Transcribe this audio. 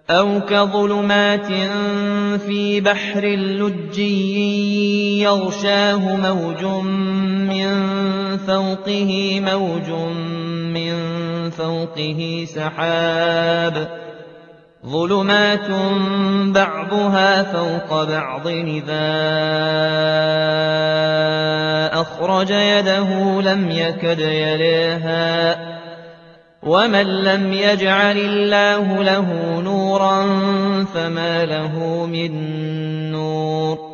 أَوْ كَظُلُمَاتٍ فِي بَحْرٍ لُّجِّيٍّ يَغْشَاهُ مَوْجٌ مِّن فَوْقِهِ مَوْجٌ مِّن فَوْقِهِ سَحَابٌ ظُلُمَاتٌ بَعْضُهَا فَوْقَ بَعْضٍ إِذَا أَخْرَجَ يَدَهُ لَمْ يَكَدْ يَرَاهَا ۗ وَمَن لَّمْ يَجْعَلِ اللَّهُ لَهُ نُورًا فَمَا لَهُ مِن نُّورٍ